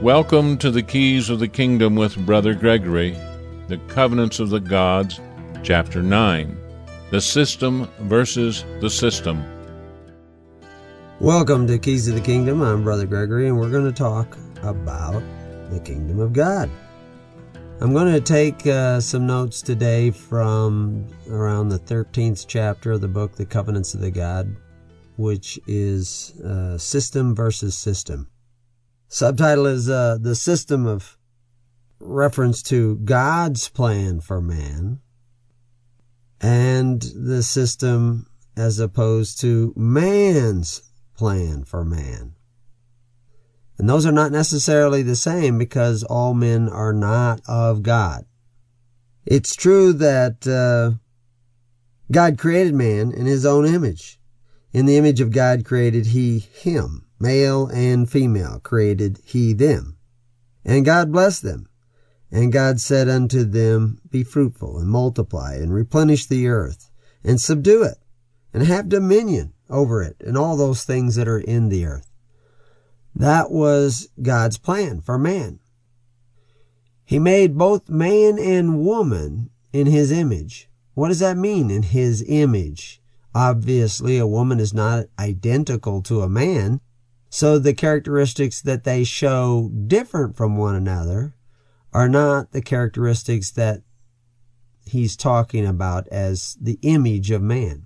Welcome to the Keys of the Kingdom with Brother Gregory, the Covenants of the Gods, Chapter 9, the System versus the System. Welcome to Keys of the Kingdom. I'm Brother Gregory, and we're going to talk about the Kingdom of God. I'm going to take some notes today from around the 13th chapter of the book, The Covenants of the God, which is System versus System. Subtitle is the system of reference to God's plan for man and the system as opposed to man's plan for man. And those are not necessarily the same because all men are not of God. It's true that God created man in his own image. In the image of God created he him. Male and female created he them. And God blessed them. And God said unto them, Be fruitful, and multiply, and replenish the earth, and subdue it, and have dominion over it, and all those things that are in the earth. That was God's plan for man. He made both man and woman in his image. What does that mean, in his image? Obviously, a woman is not identical to a man. So the characteristics that they show different from one another are not the characteristics that he's talking about as the image of man.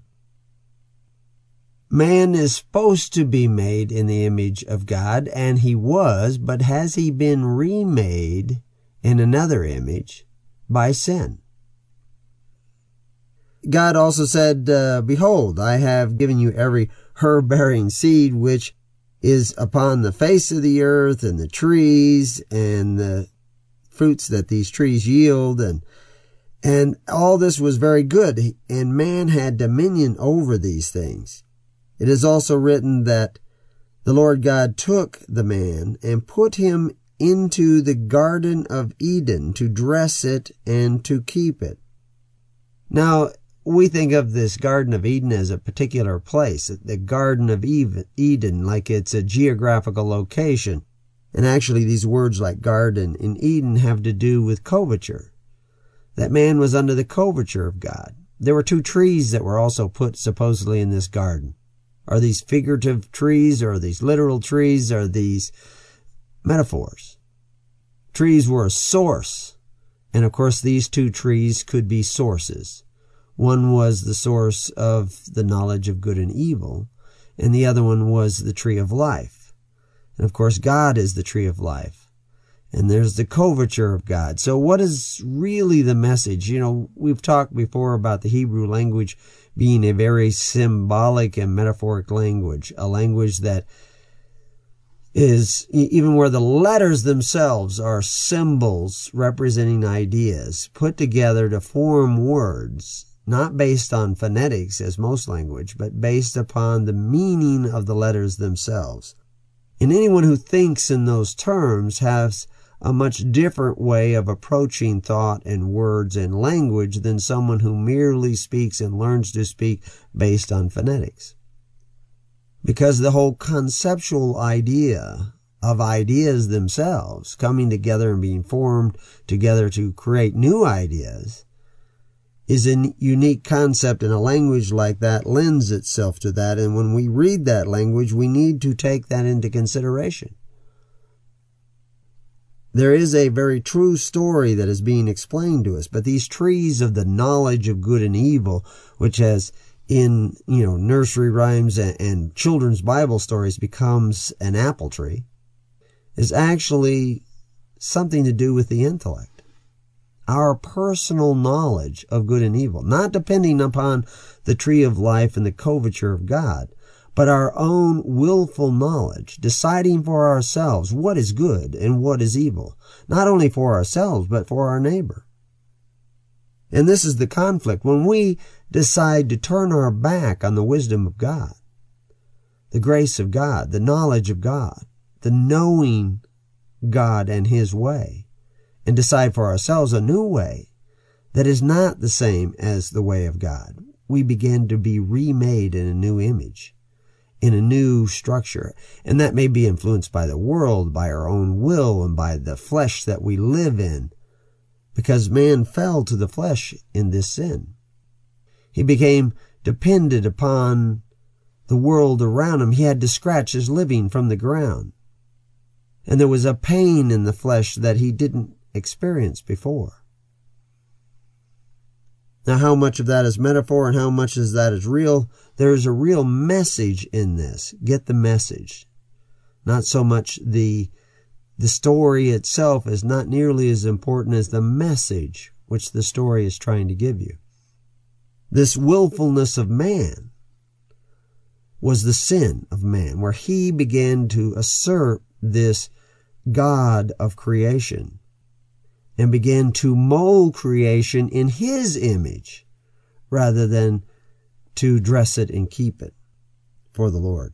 Man is supposed to be made in the image of God, and he was, but has he been remade in another image by sin? God also said, Behold, I have given you every herb-bearing seed which is upon the face of the earth, and the trees, and the fruits that these trees yield, and all this was very good, and man had dominion over these things. It is also written that the Lord God took the man and put him into the Garden of Eden to dress it and to keep it. Now, we think of this Garden of Eden as a particular place, the Garden of Eden, like it's a geographical location. And actually these words like garden in Eden have to do with coverture. That man was under the coverture of God. There were two trees that were also put supposedly in this garden. Are these figurative trees, or are these literal trees, or are these metaphors? Trees were a source. And of course these two trees could be sources. One was the source of the knowledge of good and evil, and the other one was the tree of life. And of course, God is the tree of life. And there's the coverture of God. So what is really the message? You know, we've talked before about the Hebrew language being a very symbolic and metaphoric language, a language that is, even where the letters themselves are symbols representing ideas put together to form words, not based on phonetics as most language, but based upon the meaning of the letters themselves. And anyone who thinks in those terms has a much different way of approaching thought and words and language than someone who merely speaks and learns to speak based on phonetics. Because the whole conceptual idea of ideas themselves coming together and being formed together to create new ideas is a unique concept, and a language like that lends itself to that. And when we read that language, we need to take that into consideration. There is a very true story that is being explained to us, but these trees of the knowledge of good and evil, which has in, nursery rhymes and children's Bible stories becomes an apple tree, is actually something to do with the intellect. Our personal knowledge of good and evil, not depending upon the tree of life and the coverture of God, but our own willful knowledge, deciding for ourselves what is good and what is evil, not only for ourselves, but for our neighbor. And this is the conflict. When we decide to turn our back on the wisdom of God, the grace of God, the knowledge of God, the knowing God and His way, and decide for ourselves a new way that is not the same as the way of God, we begin to be remade in a new image. in a new structure. And that may be influenced by the world, by our own will, and by the flesh that we live in, because man fell to the flesh in this sin. He became dependent upon the world around him. He had to scratch his living from the ground. And there was a pain in the flesh that he didn't experience before. Now, how much of that is metaphor and how much of that is real? There is a real message in this. Get the message. Not so much the story itself is not nearly as important as the message which the story is trying to give you. This willfulness of man was the sin of man, where he began to assert this God of creation and began to mold creation in his image rather than to dress it and keep it for the Lord.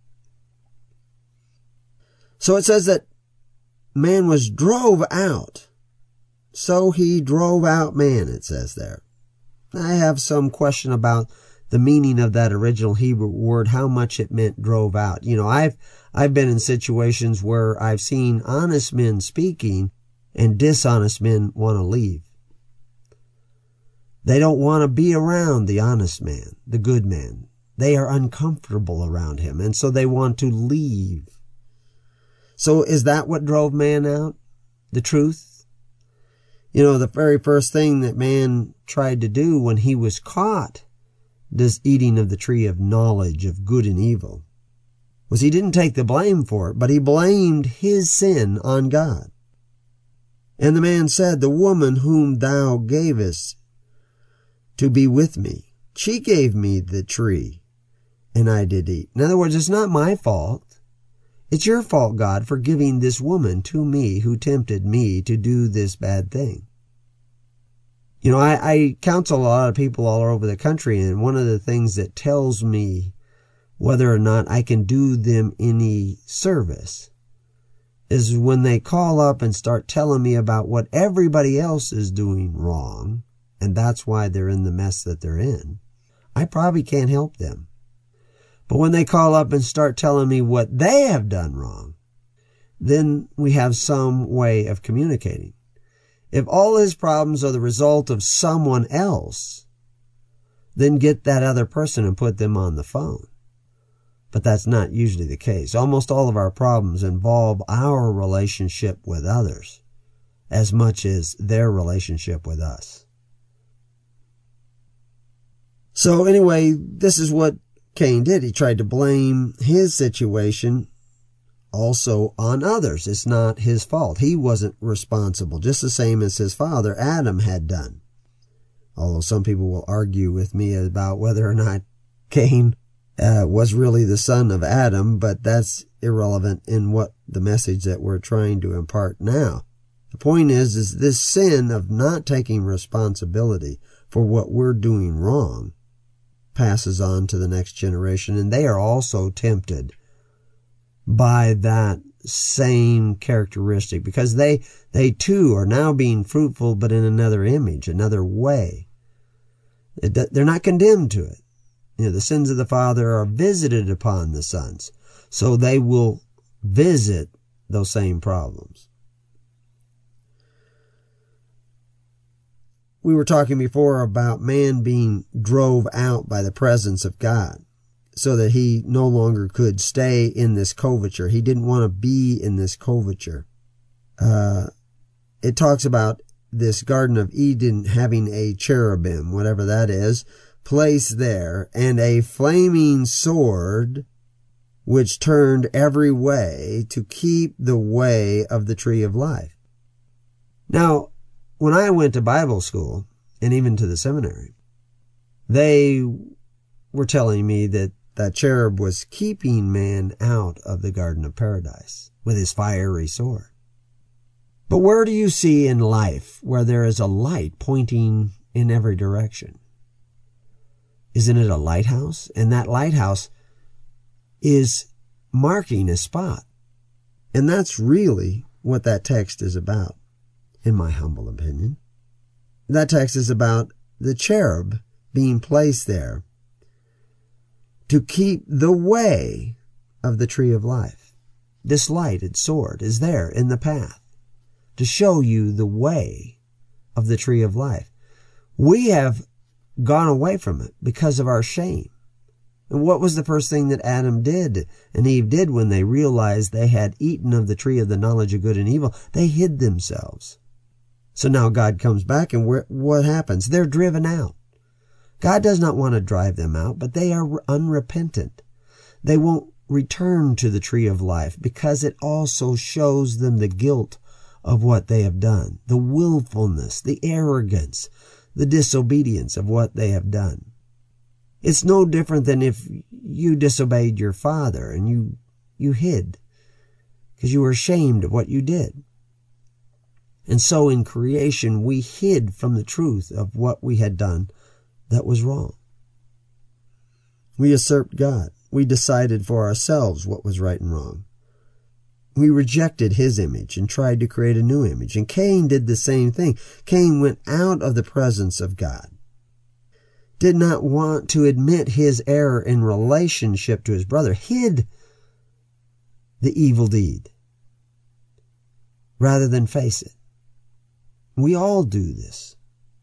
So it says that man was drove out. So he drove out man, it says there. I have some question about the meaning of that original Hebrew word, how much it meant drove out. You know, I've been in situations where I've seen honest men speaking and dishonest men want to leave. They don't want to be around the honest man, the good man. They are uncomfortable around him, and so they want to leave. So is that what drove man out? The truth? You know, the very first thing that man tried to do when he was caught this eating of the tree of knowledge of good and evil was he didn't take the blame for it, but he blamed his sin on God. And the man said, the woman whom thou gavest to be with me, she gave me the tree, and I did eat. In other words, it's not my fault. It's your fault, God, for giving this woman to me who tempted me to do this bad thing. You know, I counsel a lot of people all over the country, and one of the things that tells me whether or not I can do them any service is when they call up and start telling me about what everybody else is doing wrong, and that's why they're in the mess that they're in. I probably can't help them. But when they call up and start telling me what they have done wrong, then we have some way of communicating. If all his problems are the result of someone else, then get that other person and put them on the phone. But that's not usually the case. Almost all of our problems involve our relationship with others as much as their relationship with us. So anyway, this is what Cain did. He tried to blame his situation also on others. It's not his fault. He wasn't responsible, just the same as his father Adam had done. Although some people will argue with me about whether or not Cain was really the son of Adam, but that's irrelevant in what the message that we're trying to impart now. The point is this sin of not taking responsibility for what we're doing wrong passes on to the next generation, and they are also tempted by that same characteristic because they too are now being fruitful, but in another image, another way. They're not condemned to it. You know, the sins of the father are visited upon the sons, so they will visit those same problems. We were talking before about man being drove out by the presence of God so that he no longer could stay in this coverture. He didn't want to be in this coverture. It talks about this Garden of Eden having a cherubim, whatever that is, placed there, and a flaming sword which turned every way to keep the way of the tree of life. Now, when I went to Bible school, and even to the seminary, they were telling me that that cherub was keeping man out of the Garden of Paradise with his fiery sword. But where do you see in life where there is a light pointing in every direction? Isn't it a lighthouse? And that lighthouse is marking a spot. And that's really what that text is about, in my humble opinion. That text is about the cherub being placed there to keep the way of the tree of life. This lighted sword is there in the path to show you the way of the tree of life. We have gone away from it because of our shame. And what was the first thing that Adam did and Eve did when they realized they had eaten of the tree of the knowledge of good and evil? They hid themselves. So now God comes back, and what happens? They're driven out. God does not want to drive them out, but they are unrepentant. They won't return to the tree of life because it also shows them the guilt of what they have done, the willfulness, the arrogance, the disobedience of what they have done. It's no different than if you disobeyed your father and you hid because you were ashamed of what you did. And so in creation, we hid from the truth of what we had done that was wrong. We usurped God. We decided for ourselves what was right and wrong. We rejected his image and tried to create a new image. And Cain did the same thing. Cain went out of the presence of God, did not want to admit his error in relationship to his brother, hid the evil deed rather than face it. We all do this.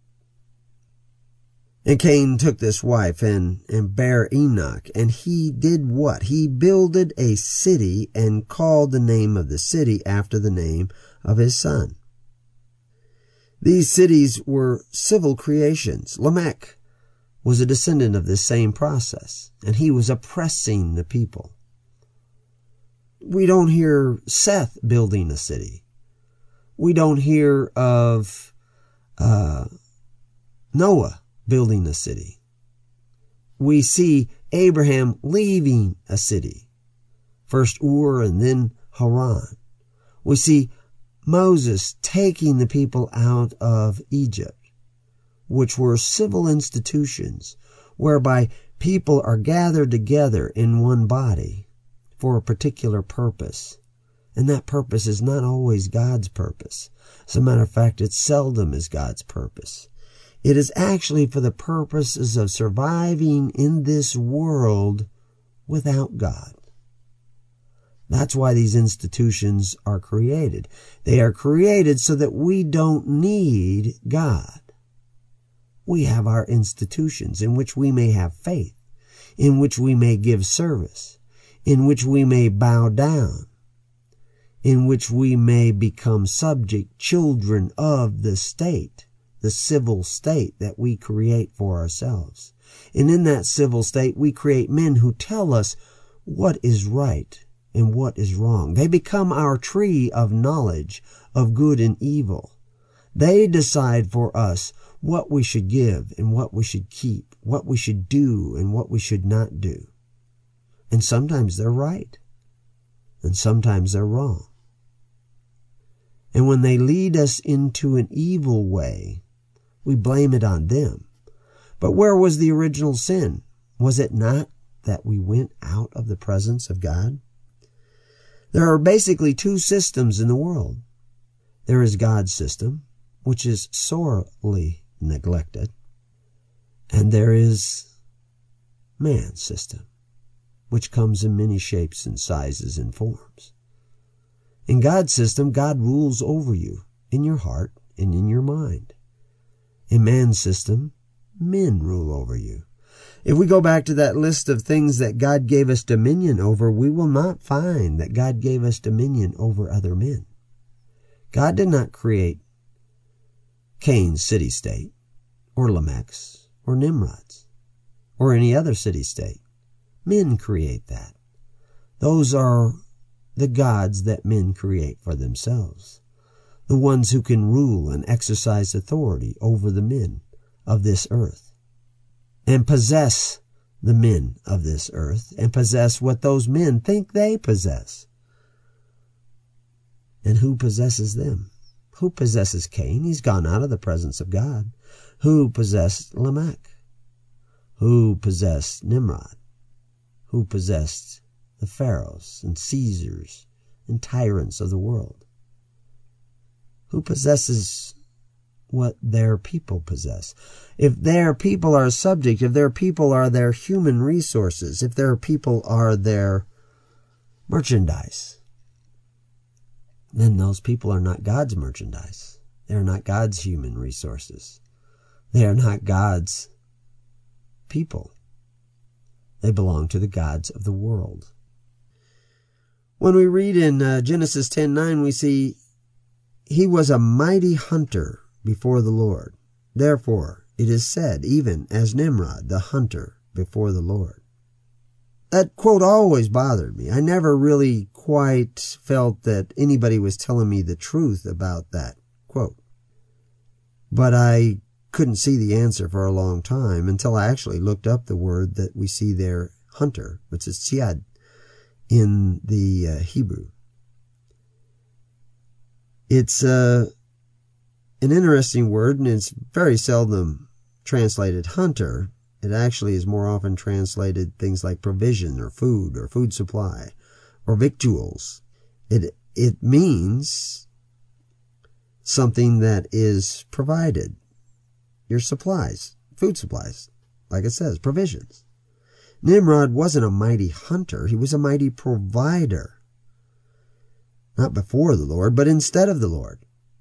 And Cain took this wife and bare Enoch, and he did what? He builded a city and called the name of the city after the name of his son. These cities were civil creations. Lamech was a descendant of this same process, and he was oppressing the people. We don't hear Seth building a city. We don't hear of Noah building a city. We see Abraham leaving a city, first Ur and then Haran. We see Moses taking the people out of Egypt, which were civil institutions whereby people are gathered together in one body for a particular purpose. And that purpose is not always God's purpose. As a matter of fact, it seldom is God's purpose. It is actually for the purposes of surviving in this world without God. That's why these institutions are created. They are created so that we don't need God. We have our institutions in which we may have faith, in which we may give service, in which we may bow down, in which we may become subject children of the state, the civil state that we create for ourselves. And in that civil state, we create men who tell us what is right and what is wrong. They become our tree of knowledge of good and evil. They decide for us what we should give and what we should keep, what we should do and what we should not do. And sometimes they're right, and sometimes they're wrong. And when they lead us into an evil way, we blame it on them. But where was the original sin? Was it not that we went out of the presence of God? There are basically two systems in the world. There is God's system, which is sorely neglected, and there is man's system, which comes in many shapes and sizes and forms. In God's system, God rules over you in your heart and in your mind. In man's system, men rule over you. If we go back to that list of things that God gave us dominion over, we will not find that God gave us dominion over other men. God did not create Cain's city-state, or Lamech's, or Nimrod's, or any other city-state. Men create that. Those are the gods that men create for themselves, the ones who can rule and exercise authority over the men of this earth, and possess the men of this earth, and possess what those men think they possess. And who possesses them? Who possesses Cain? He's gone out of the presence of God. Who possessed Lamech? Who possessed Nimrod? Who possessed the pharaohs and Caesars and tyrants of the world? Who possesses what their people possess. If their people are subject, if their people are their human resources, if their people are their merchandise, then those people are not God's merchandise. They are not God's human resources. They are not God's people. They belong to the gods of the world. When we read in Genesis 10:9, we see, he was a mighty hunter before the Lord. Therefore, it is said, even as Nimrod, the hunter before the Lord. That quote always bothered me. I never really quite felt that anybody was telling me the truth about that quote. But I couldn't see the answer for a long time until I actually looked up the word that we see there, hunter, which is tsiad in the Hebrew. It's an interesting word, and it's very seldom translated hunter. It actually is more often translated things like provision or food supply or victuals. It means something that is provided. Your supplies, food supplies, like it says, provisions. Nimrod wasn't a mighty hunter. He was a mighty provider. Not before the Lord, but instead of the Lord.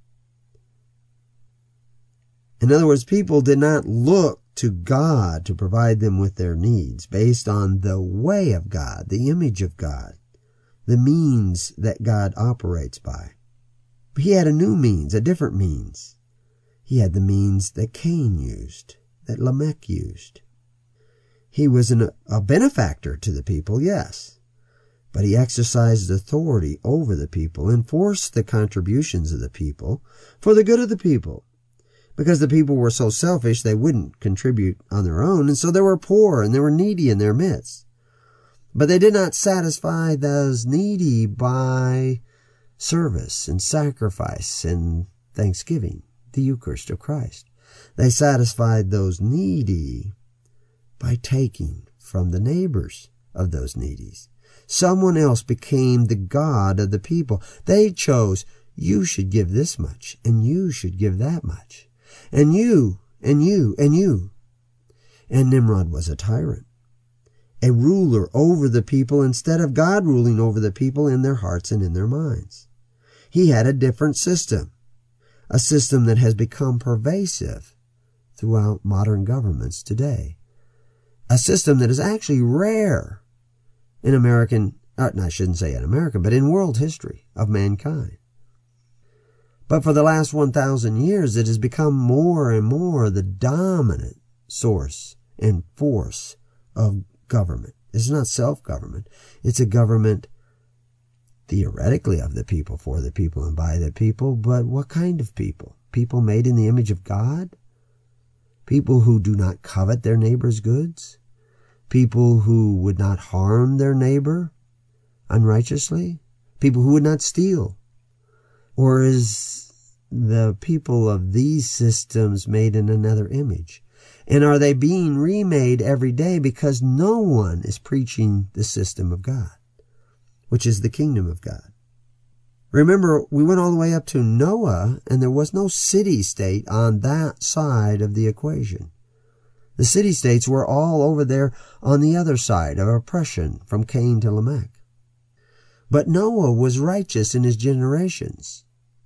In other words, people did not look to God to provide them with their needs based on the way of God, the image of God, the means that God operates by. He had a new means, a different means. He had the means that Cain used, that Lamech used. He was a benefactor to the people, yes, but he exercised authority over the people, enforced the contributions of the people for the good of the people, because the people were so selfish they wouldn't contribute on their own, and so they were poor and they were needy in their midst. But they did not satisfy those needy by service and sacrifice and thanksgiving, the Eucharist of Christ. They satisfied those needy by taking from the neighbors of those needies. Someone else became the God of the people. They chose, you should give this much, and you should give that much, and you, and you, and you. And Nimrod was a tyrant, a ruler over the people instead of God ruling over the people in their hearts and in their minds. He had a different system, a system that has become pervasive throughout modern governments today. A system that is actually rare in I shouldn't say in American, but in world history of mankind. But for the last 1,000 years, it has become more and more the dominant source and force of government. It's not self-government. It's a government theoretically of the people, for the people, and by the people. But what kind of people? People made in the image of God? People who do not covet their neighbor's goods? People who would not harm their neighbor unrighteously? People who would not steal? Or is the people of these systems made in another image? And are they being remade every day because no one is preaching the system of God, which is the kingdom of God? Remember, we went all the way up to Noah, and there was no city-state on that side of the equation. The city-states were all over there on the other side of oppression from Cain to Lamech. But Noah was righteous in his generations.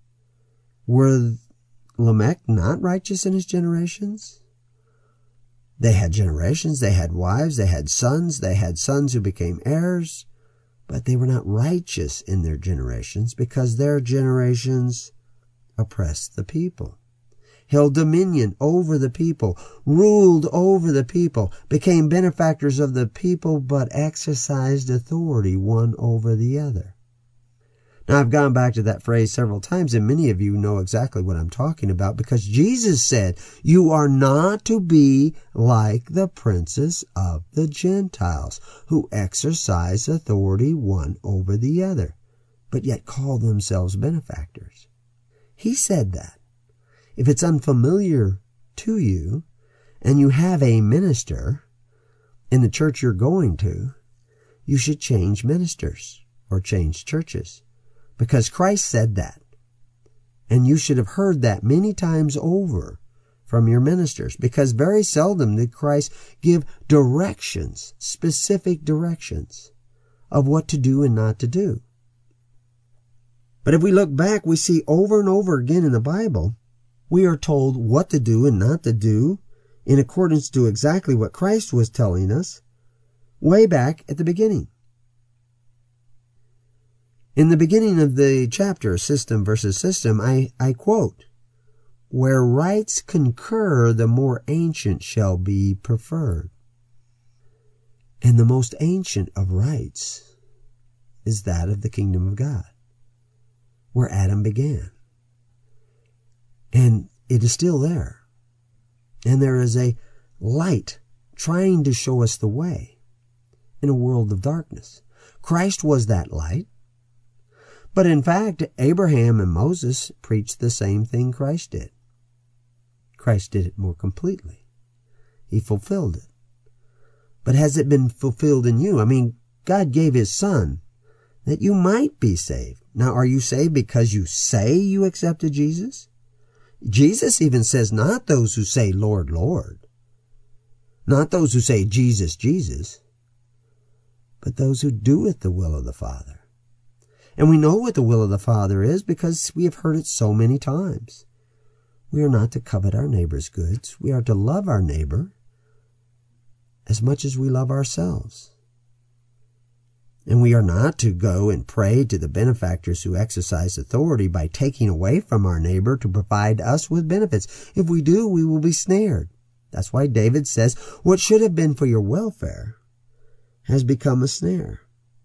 Were Lamech not righteous in his generations? They had generations, they had wives, they had sons who became heirs, but they were not righteous in their generations because their generations oppressed the people, held dominion over the people, ruled over the people, became benefactors of the people, but exercised authority one over the other. Now, I've gone back to that phrase several times, and many of you know exactly what I'm talking about, because Jesus said, you are not to be like the princes of the Gentiles, who exercise authority one over the other, but yet call themselves benefactors. He said that. If it's unfamiliar to you, and you have a minister in the church you're going to, you should change ministers or change churches. Because Christ said that. And you should have heard that many times over from your ministers, because very seldom did Christ give directions, specific directions of what to do and not to do. But if we look back, we see over and over again in the Bible, we are told what to do and not to do in accordance to exactly what Christ was telling us way back at the beginning. In the beginning of the chapter, System versus System, I quote, "Where rites concur, the more ancient shall be preferred." And the most ancient of rites is that of the kingdom of God, where Adam began. And it is still there. And there is a light trying to show us the way in a world of darkness. Christ was that light. But in fact, Abraham and Moses preached the same thing Christ did. Christ did it more completely. He fulfilled it. But has it been fulfilled in you? I mean, God gave His Son that you might be saved. Now, are you saved because you say you accepted Jesus? Jesus even says not those who say, "Lord, Lord." Not those who say, "Jesus, Jesus." But those who doeth the will of the Father. And we know what the will of the Father is because we have heard it so many times. We are not to covet our neighbor's goods. We are to love our neighbor as much as we love ourselves. And we are not to go and pray to the benefactors who exercise authority by taking away from our neighbor to provide us with benefits. If we do, we will be snared. That's why David says, what should have been for your welfare has become a snare.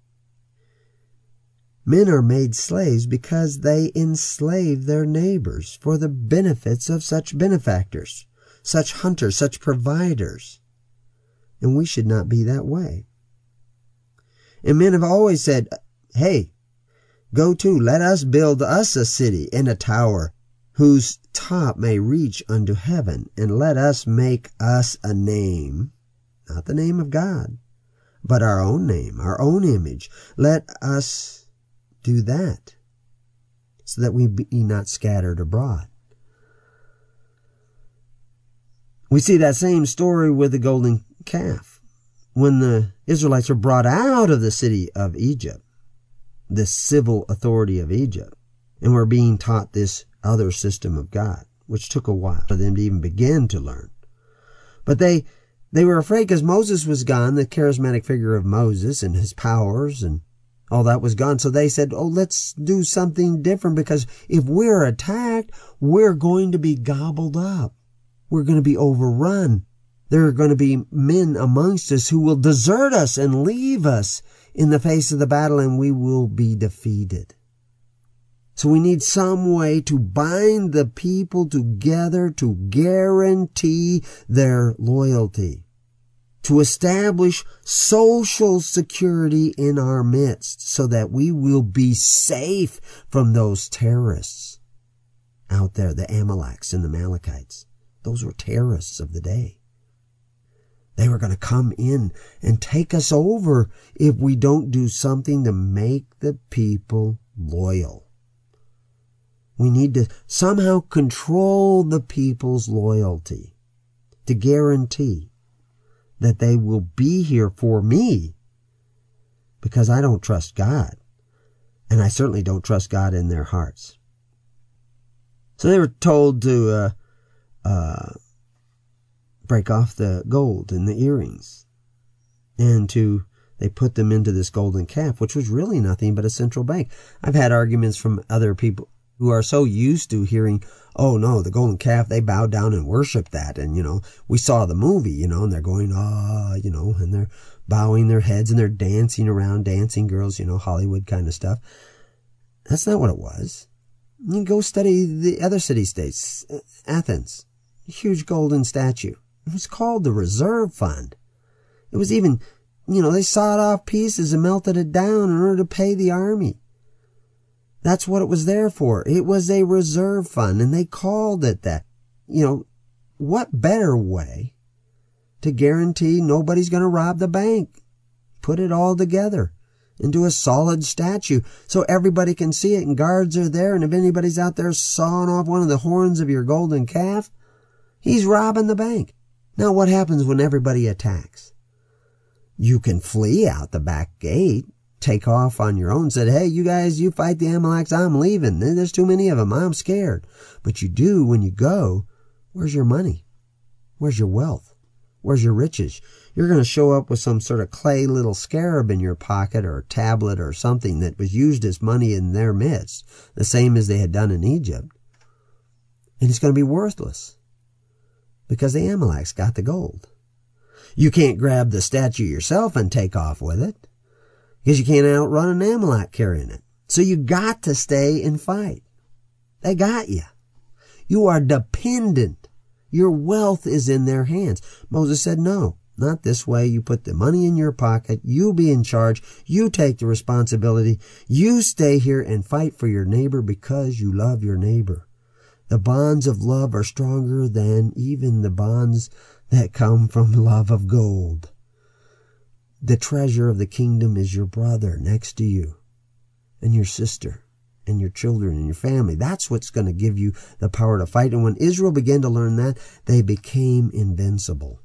Men are made slaves because they enslave their neighbors for the benefits of such benefactors, such hunters, such providers. And we should not be that way. And men have always said, "Hey, let us build us a city and a tower whose top may reach unto heaven, and let us make us a name," not the name of God, but our own name, our own image. Let us do that, so that we be not scattered abroad. We see that same story with the golden calf. When the Israelites were brought out of the city of Egypt, the civil authority of Egypt, and were being taught this other system of God, which took a while for them to even begin to learn. But they were afraid because Moses was gone, the charismatic figure of Moses and his powers and all that was gone. So they said, let's do something different, because if we're attacked, we're going to be gobbled up. We're going to be overrun. There are going to be men amongst us who will desert us and leave us in the face of the battle, and we will be defeated. So we need some way to bind the people together to guarantee their loyalty, to establish social security in our midst so that we will be safe from those terrorists out there, the Amaleks and the Amalekites. Those were terrorists of the day. They were going to come in and take us over if we don't do something to make the people loyal. We need to somehow control the people's loyalty to guarantee that they will be here for me, because I don't trust God, and I certainly don't trust God in their hearts. So they were told to break off the gold in the earrings, and they put them into this golden calf, which was really nothing but a central bank. I've had arguments from other people who are so used to hearing, "Oh no, the golden calf, they bowed down and worshiped that. And, we saw the movie, and they're going, and they're bowing their heads and they're dancing around, dancing girls, Hollywood kind of stuff." That's not what it was. You can go study the other city-states. Athens, a huge golden statue. It was called the Reserve Fund. It was even, they sawed off pieces and melted it down in order to pay the army. That's what it was there for. It was a reserve fund, and they called it that. What better way to guarantee nobody's going to rob the bank? Put it all together into a solid statue so everybody can see it and guards are there, and if anybody's out there sawing off one of the horns of your golden calf, he's robbing the bank. Now what happens when everybody attacks? You can flee out the back gate, take off on your own, said, hey, you guys, you fight the Amaleks, I'm leaving. There's too many of them, I'm scared. But you do, when you go, where's your money? Where's your wealth? Where's your riches? You're going to show up with some sort of clay little scarab in your pocket or a tablet or something that was used as money in their midst, the same as they had done in Egypt. And it's going to be worthless because the Amaleks got the gold. You can't grab the statue yourself and take off with it because you can't outrun an Amalek carrying it. So you got to stay and fight. They got you. You are dependent. Your wealth is in their hands. Moses said, no, not this way. You put the money in your pocket. You be in charge. You take the responsibility. You stay here and fight for your neighbor because you love your neighbor. The bonds of love are stronger than even the bonds that come from love of gold. The treasure of the kingdom is your brother next to you and your sister and your children and your family. That's what's going to give you the power to fight. And when Israel began to learn that, they became invincible.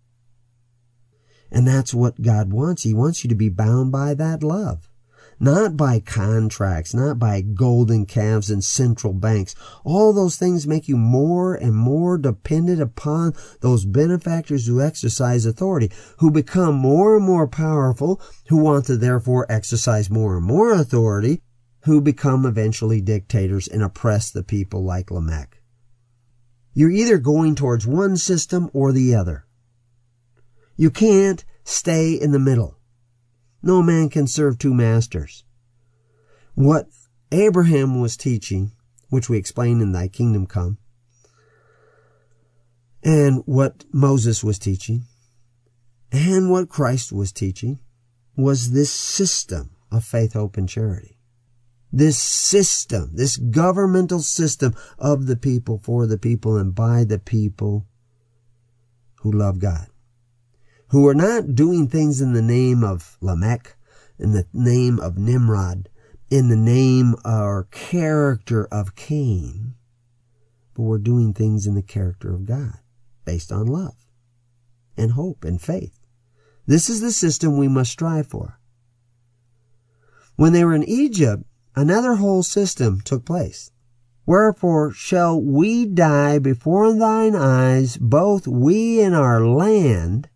And that's what God wants. He wants you to be bound by that love. Not by contracts, not by golden calves and central banks. All those things make you more and more dependent upon those benefactors who exercise authority, who become more and more powerful, who want to therefore exercise more and more authority, who become eventually dictators and oppress the people like Lamech. You're either going towards one system or the other. You can't stay in the middle. No man can serve two masters. What Abraham was teaching, which we explain in Thy Kingdom Come, and what Moses was teaching, and what Christ was teaching, was this system of faith, hope, and charity. This system, this governmental system of the people, for the people, and by the people who love God, who are not doing things in the name of Lamech, in the name of Nimrod, in the name or character of Cain, but we're doing things in the character of God, based on love and hope and faith. This is the system we must strive for. When they were in Egypt, another whole system took place. Wherefore shall we die before thine eyes, both we and our land,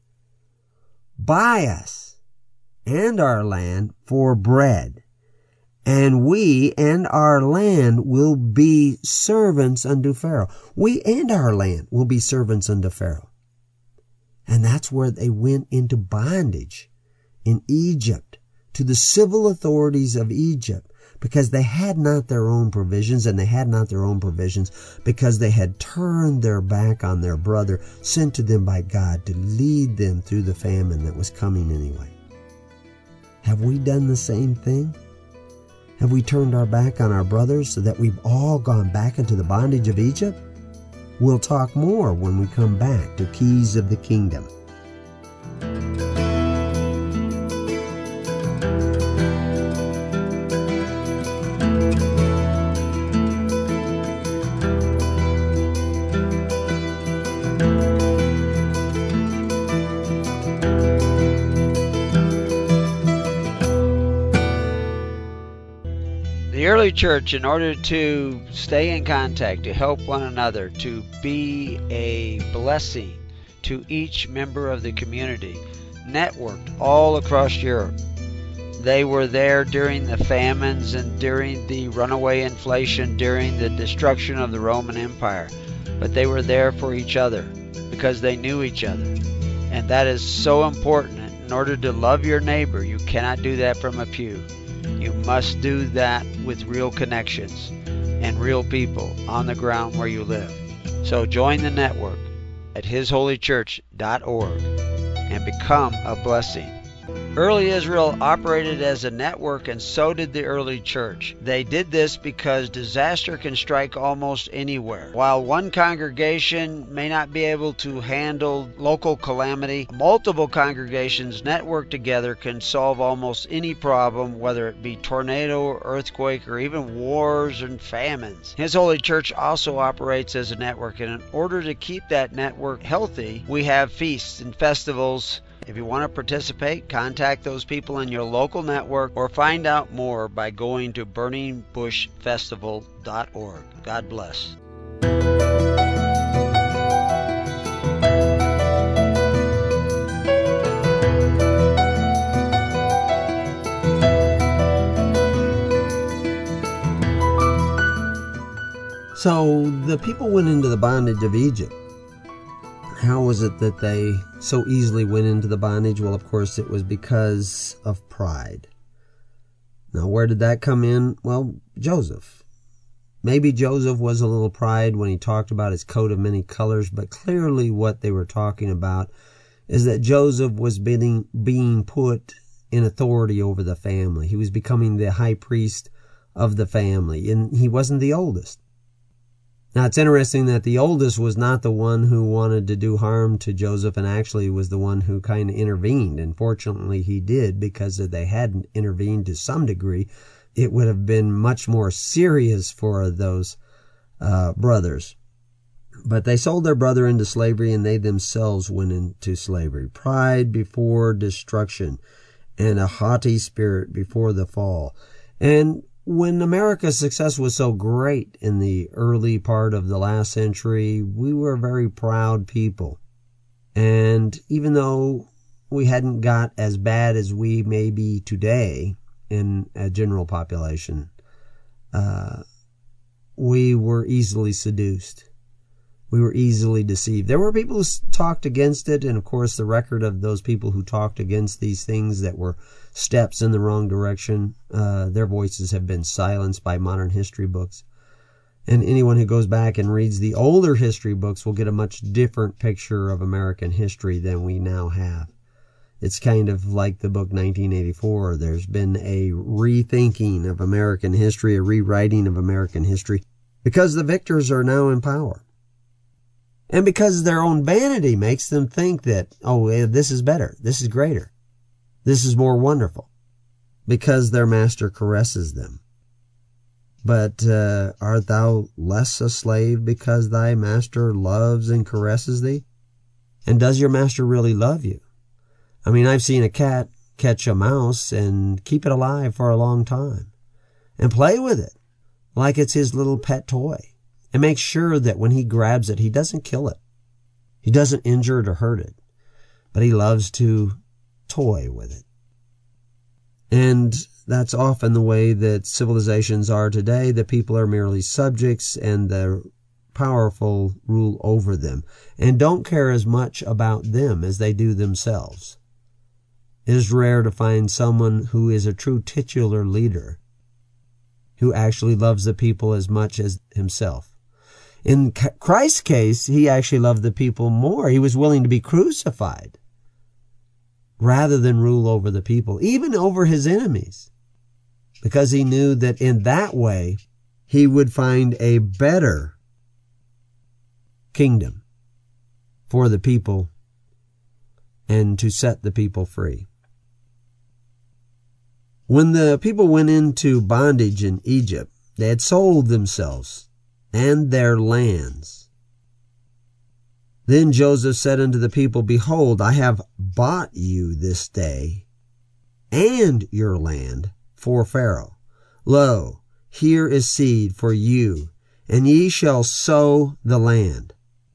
buy us and our land for bread, and we and our land will be servants unto Pharaoh. We and our land will be servants unto Pharaoh. And that's where they went into bondage in Egypt, to the civil authorities of Egypt, because they had not their own provisions, and they had not their own provisions because they had turned their back on their brother, sent to them by God to lead them through the famine that was coming anyway. Have we done the same thing? Have we turned our back on our brothers so that we've all gone back into the bondage of Egypt? We'll talk more when we come back to Keys of the Kingdom. The early church, in order to stay in contact, to help one another, to be a blessing to each member of the community, networked all across Europe. They were there during the famines and during the runaway inflation, during the destruction of the Roman Empire. But they were there for each other because they knew each other. And that is so important. In order to love your neighbor, you cannot do that from a pew. You must do that with real connections and real people on the ground where you live. So join the network at hisholychurch.org and become a blessing. Early Israel operated as a network, and so did the early church. They did this because disaster can strike almost anywhere. While one congregation may not be able to handle local calamity, multiple congregations networked together can solve almost any problem, whether it be tornado, earthquake, or even wars and famines. His Holy Church also operates as a network, and in order to keep that network healthy, we have feasts and festivals. If you want to participate, contact those people in your local network or find out more by going to burningbushfestival.org. God bless. So the people went into the bondage of Egypt. How was it that they so easily went into the bondage? Well, of course, it was because of pride. Now, where did that come in? Well, Joseph. Maybe Joseph was a little pride when he talked about his coat of many colors, but clearly what they were talking about is that Joseph was being put in authority over the family. He was becoming the high priest of the family, and he wasn't the oldest. Now, it's interesting that the oldest was not the one who wanted to do harm to Joseph and actually was the one who kind of intervened. And fortunately, he did, because if they hadn't intervened to some degree, it would have been much more serious for those brothers. But they sold their brother into slavery, and they themselves went into slavery. Pride before destruction, and a haughty spirit before the fall. And when America's success was so great in the early part of the last century, we were a very proud people. And even though we hadn't got as bad as we may be today in a general population, we were easily seduced. We were easily deceived. There were people who talked against it, and of course the record of those people who talked against these things that were steps in the wrong direction, their voices have been silenced by modern history books. And anyone who goes back and reads the older history books will get a much different picture of American history than we now have. It's kind of like the book 1984. There's been a rethinking of American history, a rewriting of American history, because the victors are now in power. And because their own vanity makes them think that, oh, this is better, this is greater, this is more wonderful, because their master caresses them. But art thou less a slave because thy master loves and caresses thee? And does your master really love you? I mean, I've seen a cat catch a mouse and keep it alive for a long time and play with it like it's his little pet toy, and make sure that when he grabs it, he doesn't kill it. He doesn't injure it or hurt it, but he loves to toy with it. And that's often the way that civilizations are today. The people are merely subjects, and the powerful rule over them and don't care as much about them as they do themselves. It is rare to find someone who is a true titular leader who actually loves the people as much as himself. In Christ's case, he actually loved the people more. He was willing to be crucified rather than rule over the people, even over his enemies, because he knew that in that way he would find a better kingdom for the people and to set the people free. When the people went into bondage in Egypt, they had sold themselves and their lands. Then Joseph said unto the people, Behold, I have bought you this day and your land for Pharaoh. Lo, here is seed for you, and ye shall sow the land.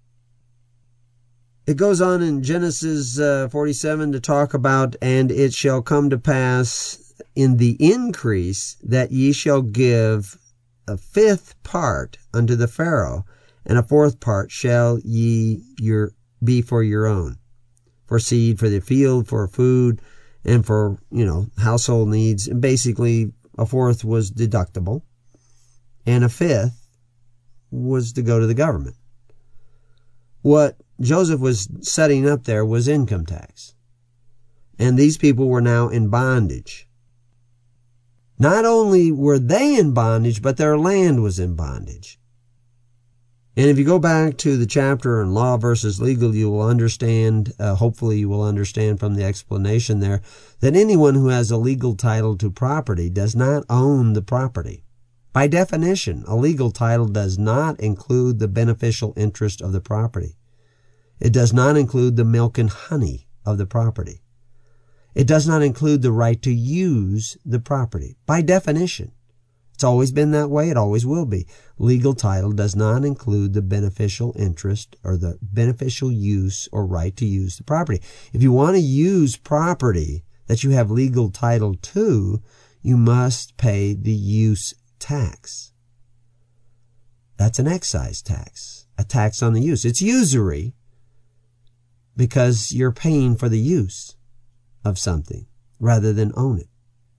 It goes on in Genesis 47 to talk about, And it shall come to pass in the increase that ye shall give a fifth part unto the Pharaoh, and a fourth part shall ye be for your own, for seed, for the field, for food, and for, household needs. And basically, a fourth was deductible, and a fifth was to go to the government. What Joseph was setting up there was income tax. And these people were now in bondage. Not only were they in bondage, but their land was in bondage. And if you go back to the chapter on law versus legal, you will understand, hopefully you will understand from the explanation there, that anyone who has a legal title to property does not own the property. By definition, a legal title does not include the beneficial interest of the property. It does not include the milk and honey of the property. It does not include the right to use the property. By definition. It's always been that way. It always will be. Legal title does not include the beneficial interest or the beneficial use or right to use the property. If you want to use property that you have legal title to, you must pay the use tax. That's an excise tax, a tax on the use. It's usury because you're paying for the use of something rather than own it.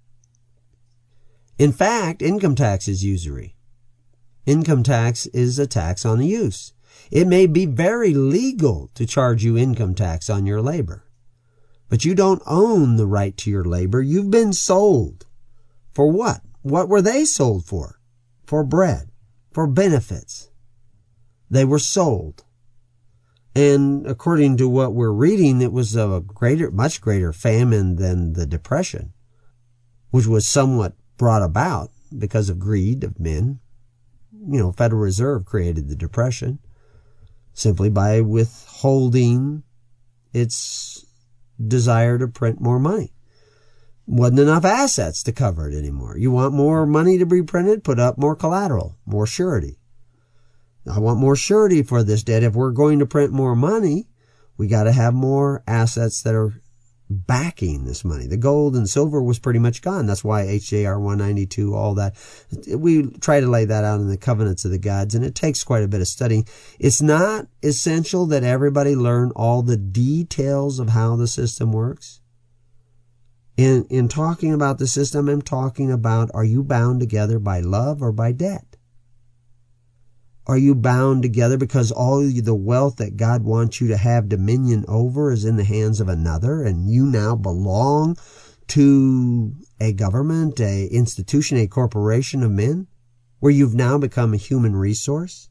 In fact, income tax is usury. Income tax is a tax on the use. It may be very legal to charge you income tax on your labor, but you don't own the right to your labor. You've been sold. For what? What were they sold for? For bread, for benefits. They were sold. And according to what we're reading, it was a much greater famine than the Depression, which was somewhat brought about because of greed of men. Federal Reserve created the Depression simply by withholding its desire to print more money. Wasn't enough assets to cover it anymore. You want more money to be printed? Put up more collateral, more surety. I want more surety for this debt. If we're going to print more money, we got to have more assets that are backing this money. The gold and silver was pretty much gone. That's why HJR 192, all that. We try to lay that out in the Covenants of the Gods, and it takes quite a bit of studying. It's not essential that everybody learn all the details of how the system works. In talking about the system, I'm talking about, are you bound together by love or by debt? Are you bound together because all the wealth that God wants you to have dominion over is in the hands of another, and you now belong to a government, a institution, a corporation of men, where you've now become a human resource?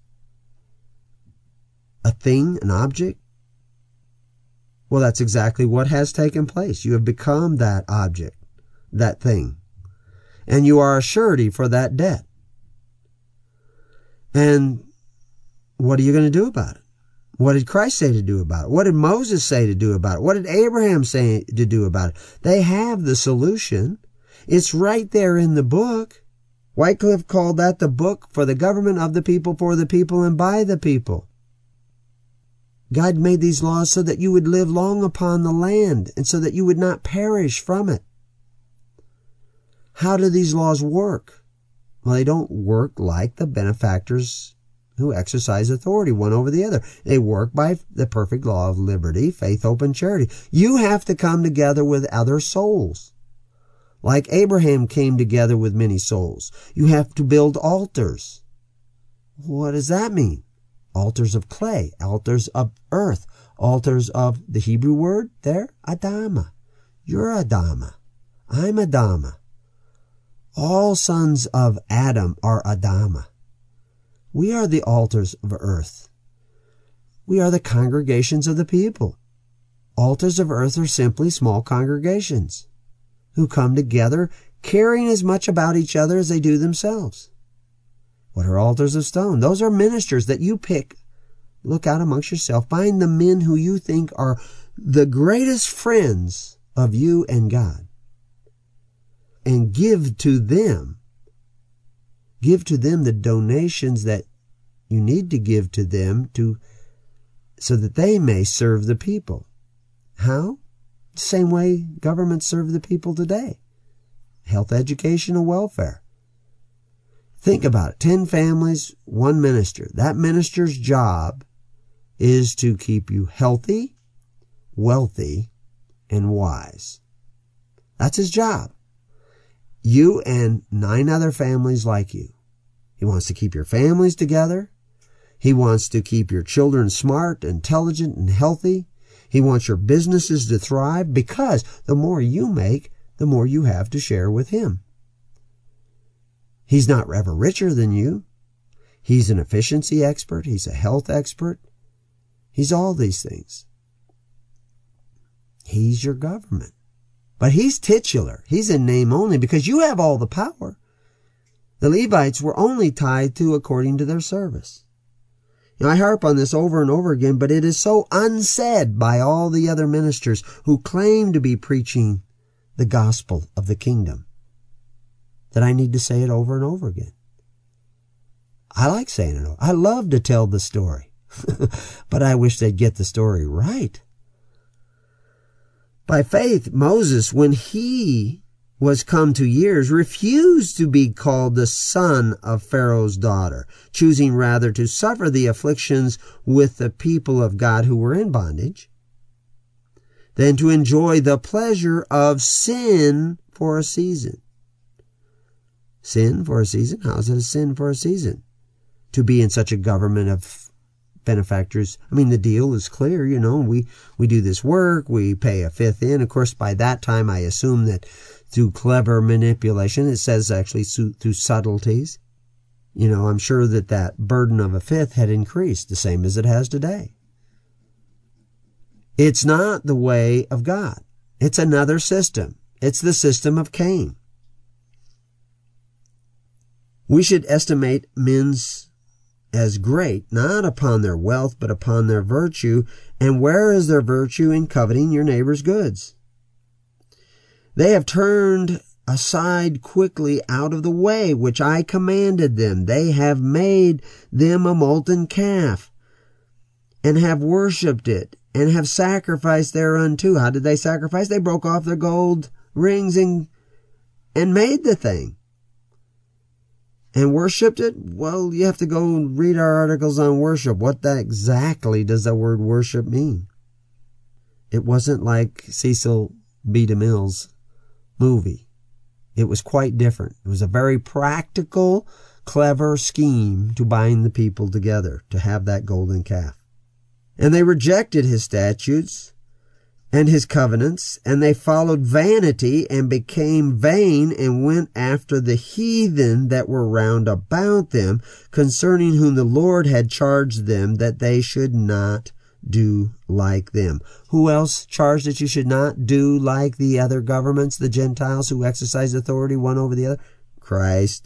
A thing, an object? Well, that's exactly what has taken place. You have become that object, that thing, and you are a surety for that debt. And what are you going to do about it? What did Christ say to do about it? What did Moses say to do about it? What did Abraham say to do about it? They have the solution. It's right there in the book. Wycliffe called that the book for the government of the people, for the people, and by the people. God made these laws so that you would live long upon the land and so that you would not perish from it. How do these laws work? Well, they don't work like the benefactors who exercise authority one over the other. They work by the perfect law of liberty, faith, hope, and charity. You have to come together with other souls. Like Abraham came together with many souls. You have to build altars. What does that mean? Altars of clay, altars of earth, altars of the Hebrew word there, Adama. You're Adama. I'm Adama. All sons of Adam are Adama. We are the altars of earth. We are the congregations of the people. Altars of earth are simply small congregations who come together caring as much about each other as they do themselves. What are altars of stone? Those are ministers that you pick. Look out amongst yourself. Find the men who you think are the greatest friends of you and God. And give to them the donations that you need to give to them so that they may serve the people. How? The same way governments serve the people today. Health, education, and welfare. Think about it. 10 families, 1 minister. That minister's job is to keep you healthy, wealthy, and wise. That's his job. You and 9 other families like you. He wants to keep your families together. He wants to keep your children smart, intelligent, and healthy. He wants your businesses to thrive because the more you make, the more you have to share with Him. He's not ever richer than you. He's an efficiency expert. He's a health expert. He's all these things. He's your government. But He's titular. He's in name only because you have all the power. The Levites were only tithed to according to their service. Now, I harp on this over and over again, but it is so unsaid by all the other ministers who claim to be preaching the gospel of the kingdom that I need to say it over and over again. I like saying it. I love to tell the story, but I wish they'd get the story right. By faith, Moses, when he was come to years, refused to be called the son of Pharaoh's daughter, choosing rather to suffer the afflictions with the people of God who were in bondage, than to enjoy the pleasure of sin for a season. Sin for a season? How is it a sin for a season? To be in such a government of benefactors. I mean, the deal is clear, we do this work, we pay a fifth in. Of course, by that time, I assume that through clever manipulation, it says actually through subtleties, I'm sure that burden of a fifth had increased the same as it has today. It's not the way of God. It's another system. It's the system of Cain. We should estimate men's as great, not upon their wealth, but upon their virtue. And where is their virtue? In coveting your neighbor's goods. They have turned aside quickly out of the way which I commanded them. They have made them a molten calf, and have worshipped it, and have sacrificed thereunto. How did they sacrifice? They broke off their gold rings and made the thing. And worshipped it? Well, you have to go read our articles on worship. What exactly does the word worship mean? It wasn't like Cecil B. DeMille's movie. It was quite different. It was a very practical, clever scheme to bind the people together, to have that golden calf. And they rejected His statutes and His covenants, and they followed vanity and became vain, and went after the heathen that were round about them, concerning whom the Lord had charged them that they should not do like them. Who else charged that you should not do like the other governments, the Gentiles who exercise authority one over the other? Christ.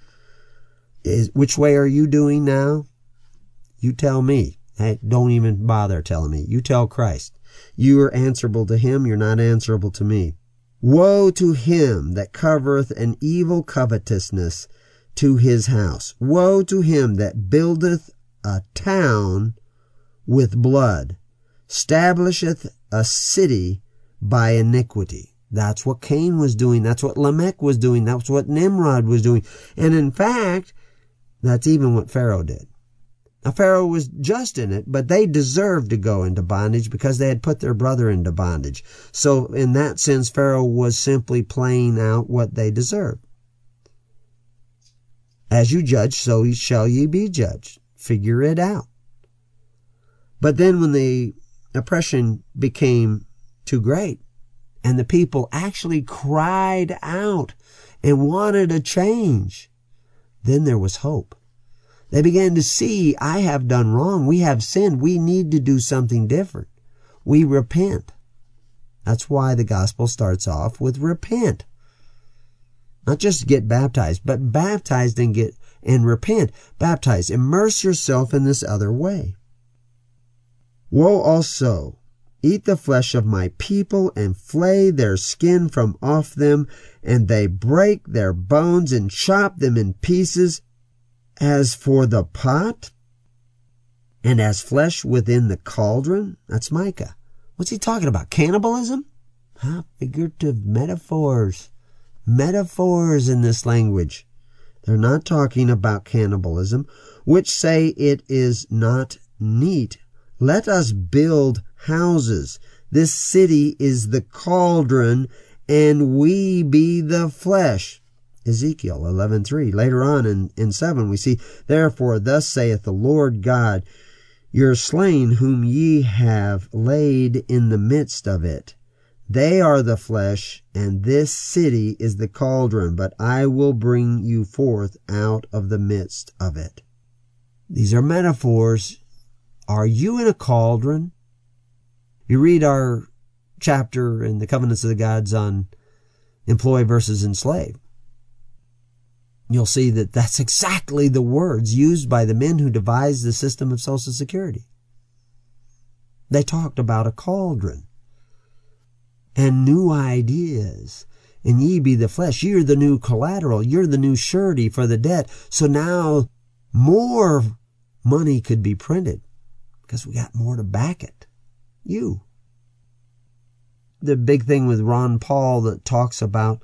Which way are you doing now? You tell me. Hey, don't even bother telling me. You tell Christ. You are answerable to Him. You're not answerable to me. Woe to him that covereth an evil covetousness to his house. Woe to him that buildeth a town with blood, stablisheth a city by iniquity. That's what Cain was doing. That's what Lamech was doing. That's what Nimrod was doing. And in fact, that's even what Pharaoh did. Now, Pharaoh was just in it, but they deserved to go into bondage because they had put their brother into bondage. So in that sense, Pharaoh was simply playing out what they deserved. As you judge, so shall ye be judged. Figure it out. But then when the oppression became too great, and the people actually cried out and wanted a change, then there was hope. They began to see, I have done wrong. We have sinned. We need to do something different. We repent. That's why the gospel starts off with repent. Not just get baptized, but baptized and repent. Baptize. Immerse yourself in this other way. Woe also, eat the flesh of my people, and flay their skin from off them, and they break their bones and chop them in pieces. As for the pot, and as flesh within the cauldron, that's Micah. What's he talking about? Cannibalism? Figurative metaphors. Metaphors in this language. They're not talking about cannibalism, which say it is not neat. Let us build houses. This city is the cauldron, and we be the flesh. Ezekiel 11:3. Later on in 7 we see, therefore thus saith the Lord God, your slain whom ye have laid in the midst of it. They are the flesh, and this city is the cauldron, but I will bring you forth out of the midst of it. These are metaphors. Are you in a cauldron? You read our chapter in the Covenants of the Gods on employ versus enslave. You'll see that that's exactly the words used by the men who devised the system of Social Security. They talked about a cauldron and new ideas. And ye be the flesh. You're the new collateral. You're the new surety for the debt. So now more money could be printed because we got more to back it. You. The big thing with Ron Paul that talks about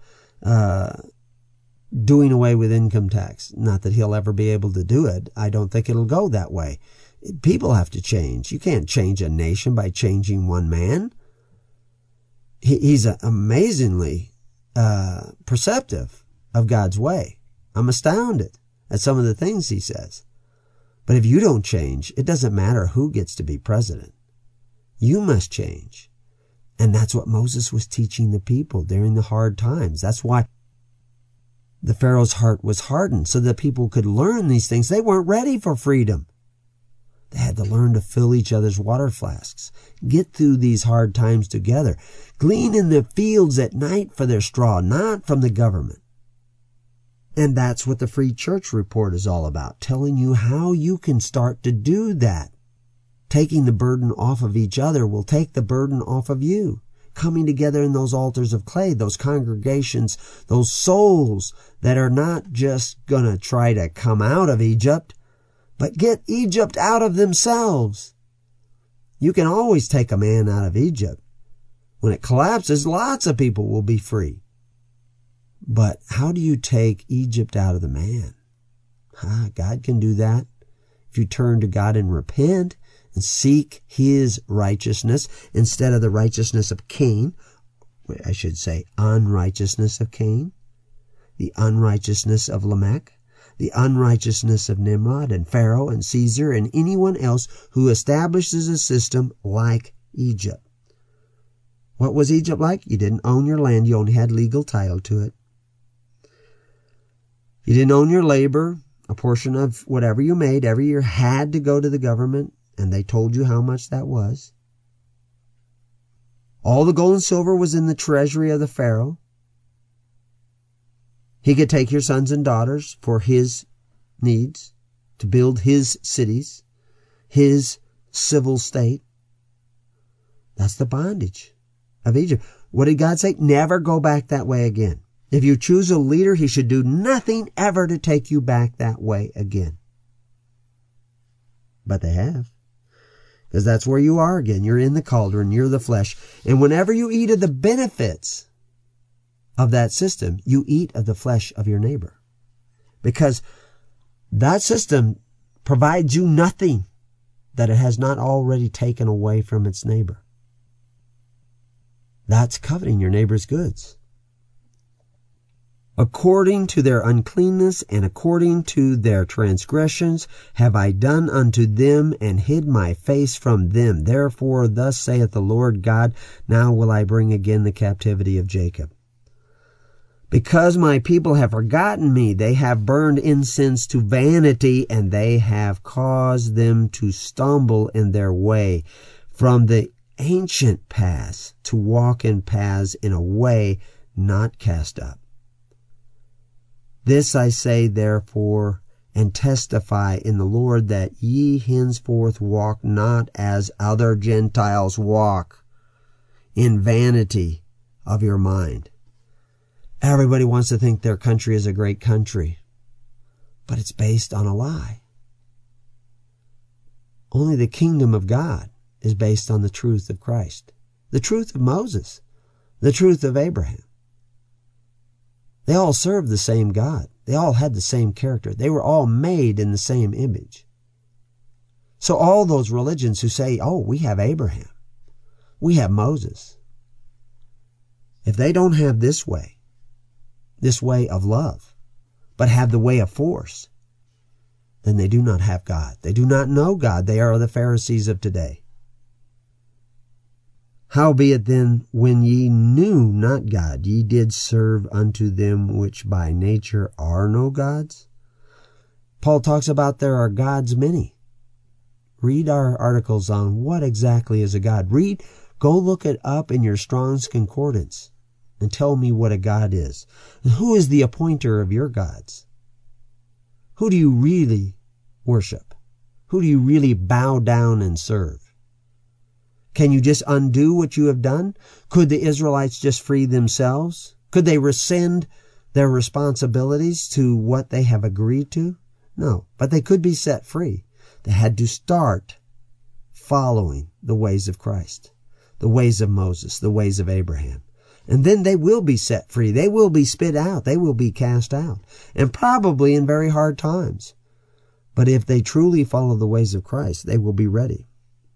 doing away with income tax. Not that he'll ever be able to do it. I don't think it'll go that way. People have to change. You can't change a nation by changing one man. He's amazingly perceptive of God's way. I'm astounded at some of the things he says. But if you don't change, it doesn't matter who gets to be president. You must change. And that's what Moses was teaching the people during the hard times. That's why the Pharaoh's heart was hardened, so that people could learn these things. They weren't ready for freedom. They had to learn to fill each other's water flasks, get through these hard times together, glean in the fields at night for their straw, not from the government. And that's what the Free Church Report is all about, telling you how you can start to do that. Taking the burden off of each other will take the burden off of you. Coming together in those altars of clay, those congregations, those souls that are not just going to try to come out of Egypt, but get Egypt out of themselves. You can always take a man out of Egypt. When it collapses, lots of people will be free. But how do you take Egypt out of the man? God can do that. If you turn to God and repent and seek His righteousness instead of the righteousness of Cain, I should say unrighteousness of Cain, the unrighteousness of Lamech, the unrighteousness of Nimrod and Pharaoh and Caesar and anyone else who establishes a system like Egypt. What was Egypt like? You didn't own your land. You only had legal title to it. You didn't own your labor. A portion of whatever you made every year had to go to the government, and they told you how much that was. All the gold and silver was in the treasury of the Pharaoh. He could take your sons and daughters for his needs, to build his cities, his civil state. That's the bondage of Egypt. What did God say? Never go back that way again. If you choose a leader, he should do nothing ever to take you back that way again. But they have. Because that's where you are again. You're in the cauldron. You're the flesh. And whenever you eat of the benefits of that system, you eat of the flesh of your neighbor. Because that system provides you nothing that it has not already taken away from its neighbor. That's coveting your neighbor's goods. According to their uncleanness and according to their transgressions have I done unto them, and hid my face from them. Therefore thus saith the Lord God, now will I bring again the captivity of Jacob. Because my people have forgotten me, they have burned incense to vanity, and they have caused them to stumble in their way from the ancient paths, to walk in paths in a way not cast up. This I say therefore, and testify in the Lord, that ye henceforth walk not as other Gentiles walk, in vanity of your mind. Everybody wants to think their country is a great country, but it's based on a lie. Only the kingdom of God is based on the truth of Christ, the truth of Moses, the truth of Abraham. They all served the same God. They all had the same character. They were all made in the same image. So all those religions who say, oh, we have Abraham, we have Moses, if they don't have this way of love, but have the way of force, then they do not have God. They do not know God. They are the Pharisees of today. Howbeit then, when ye knew not God, ye did serve unto them which by nature are no gods. Paul talks about there are gods many. Read our articles on what exactly is a god. Go look it up in your Strong's Concordance and tell me what a god is. And who is the appointer of your gods? Who do you really worship? Who do you really bow down and serve? Can you just undo what you have done? Could the Israelites just free themselves? Could they rescind their responsibilities to what they have agreed to? No, but they could be set free. They had to start following the ways of Christ, the ways of Moses, the ways of Abraham. And then they will be set free. They will be spit out. They will be cast out. And probably in very hard times. But if they truly follow the ways of Christ, they will be ready.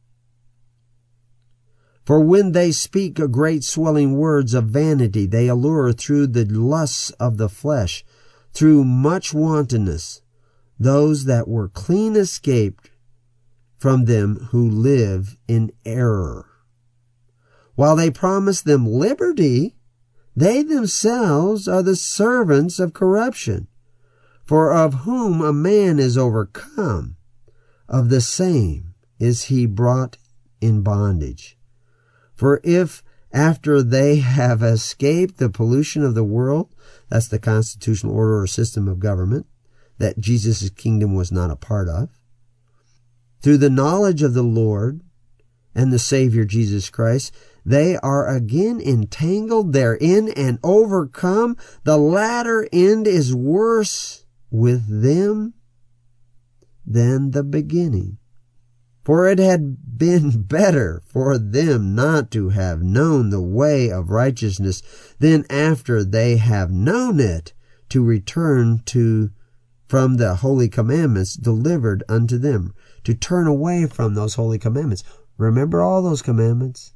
For when they speak great swelling words of vanity, they allure through the lusts of the flesh, through much wantonness, those that were clean escaped from them who live in error. While they promise them liberty, they themselves are the servants of corruption. For of whom a man is overcome, of the same is he brought in bondage. For if after they have escaped the pollution of the world, that's the constitutional order or system of government that Jesus' kingdom was not a part of, through the knowledge of the Lord and the Savior Jesus Christ, they are again entangled therein and overcome. The latter end is worse with them than the beginning. For it had been better for them not to have known the way of righteousness than after they have known it to return from the holy commandments delivered unto them, to turn away from those holy commandments. Remember all those commandments.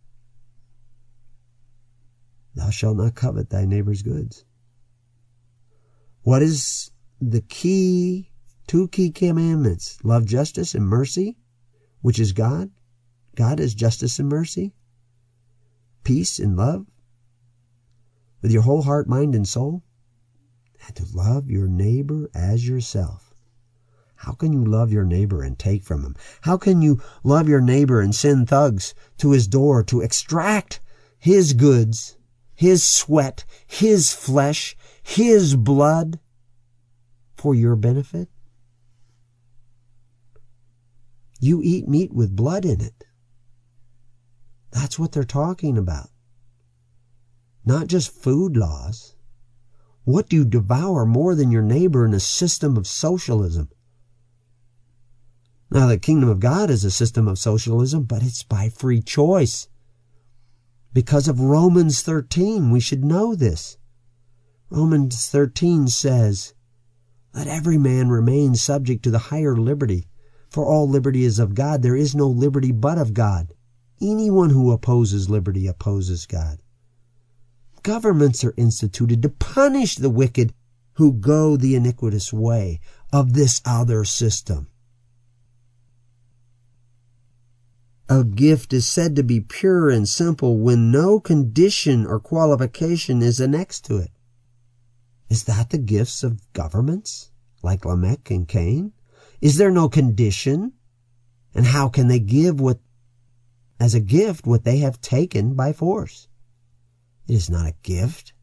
Thou shalt not covet thy neighbor's goods. What is the two key commandments? Love justice and mercy, which is God. God is justice and mercy. Peace and love. With your whole heart, mind, and soul. And to love your neighbor as yourself. How can you love your neighbor and take from him? How can you love your neighbor and send thugs to his door to extract his goods, his sweat, his flesh, his blood for your benefit? You eat meat with blood in it. That's what they're talking about. Not just food laws. What do you devour more than your neighbor in a system of socialism? Now, the kingdom of God is a system of socialism, but it's by free choice. Because of Romans 13, we should know this. Romans 13 says, let every man remain subject to the higher liberty, for all liberty is of God. There is no liberty but of God. Anyone who opposes liberty opposes God. Governments are instituted to punish the wicked who go the iniquitous way of this other system. A gift is said to be pure and simple when no condition or qualification is annexed to it. Is that the gifts of governments, like Lamech and Cain? Is there no condition? And how can they give as a gift what they have taken by force? It is not a gift.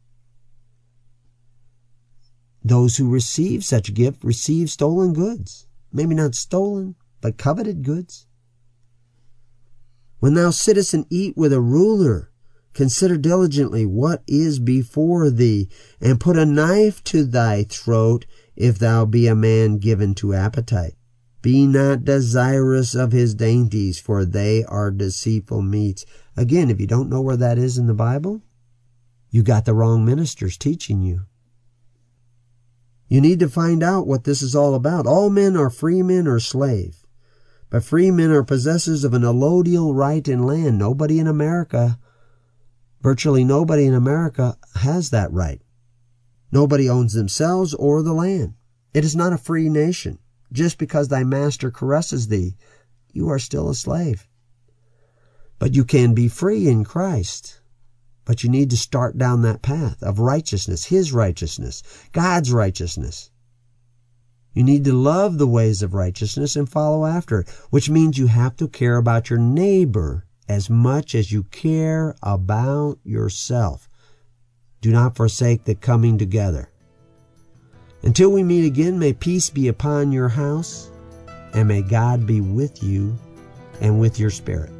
Those who receive such a gift receive stolen goods. Maybe not stolen, but coveted goods. When thou sittest and eat with a ruler, consider diligently what is before thee, and put a knife to thy throat if thou be a man given to appetite. Be not desirous of his dainties, for they are deceitful meats. Again, if you don't know where that is in the Bible, you got the wrong ministers teaching you. You need to find out what this is all about. All men are free men or slave. But free men are possessors of an allodial right in land. Nobody in America, virtually nobody in America has that right. Nobody owns themselves or the land. It is not a free nation. just because thy master caresses thee, you are still a slave. But you can be free in Christ. But you need to start down that path of righteousness, His righteousness, God's righteousness. You need to love the ways of righteousness and follow after it, which means you have to care about your neighbor as much as you care about yourself. Do not forsake the coming together. Until we meet again, may peace be upon your house, and may God be with you and with your spirit.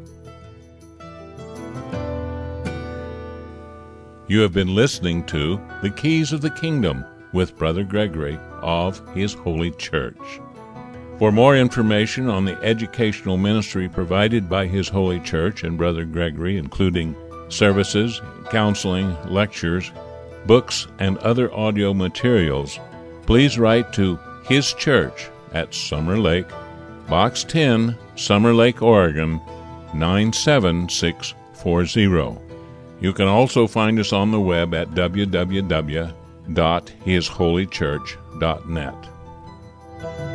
You have been listening to The Keys of the Kingdom with Brother Gregory of His Holy Church. For more information on the educational ministry provided by His Holy Church and Brother Gregory, including services, counseling, lectures, books, and other audio materials, please write to His Church at Summer Lake, Box 10, Summer Lake, Oregon, 97640. You can also find us on the web at www.hisholychurch.net.